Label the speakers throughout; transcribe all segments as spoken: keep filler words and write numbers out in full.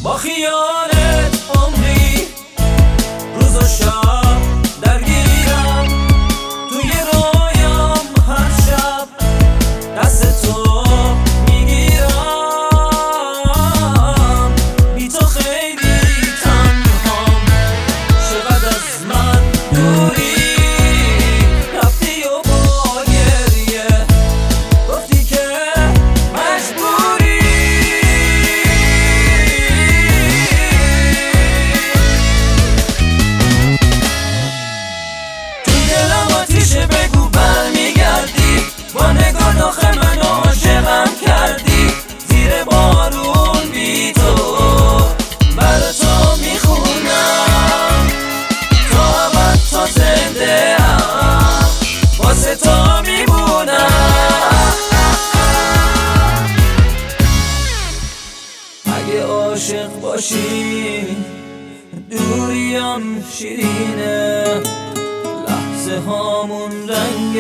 Speaker 1: با خیالت عمری روز و شب درگیرم، توی رویام هر شب دست تو میگیرم. بی تو خیلی تنهام، چقدر از من دوری، رفتی و با گریه گفتی که مجبوری. تو دلم آتیشه، بگو برمیگردی، با نگاه داخل منو عاشقم کردی. زیر بارون بی تو برا تو میخونم، تا ابد تا زنده ام واسه تو میمونم. اگه عاشق باشی دوریم شیرینه، لحظه هامون رنگ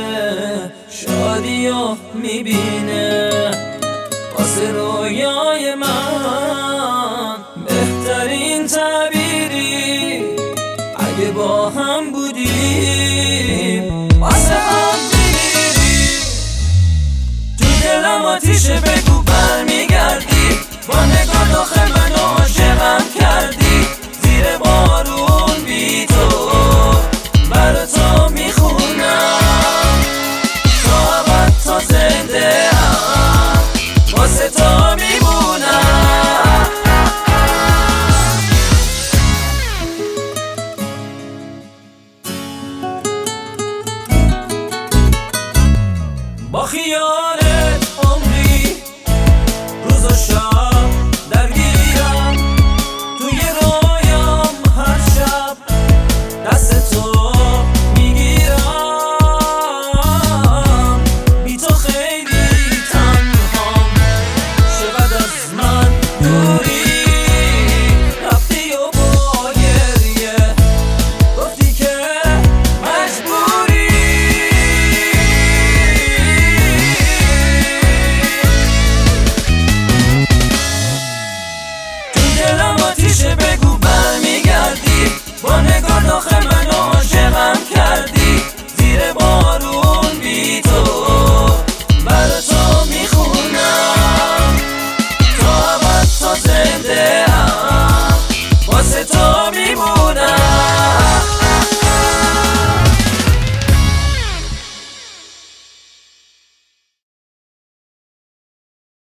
Speaker 1: شادیو میبینه. واسه رویای من بهترین تعبیری، اگه با هم بودیم واسه هم میمیری. تو دلم آتیشه، بگو برمیگردی، با نگاه داخل منو عاشقم کردی. زیر بارون بی تو برا تو میخونم، تا ابد تا زنده ام واسه تو میمونم. با خیالت عمری روز و شب درگیرم، توی رویام هر شب دست تو میگیرم. بی تو خیلی تنهام، چقدر از من دوری، رفتی و با گریه گفتی که مجبوری. تو دلم آتیشه،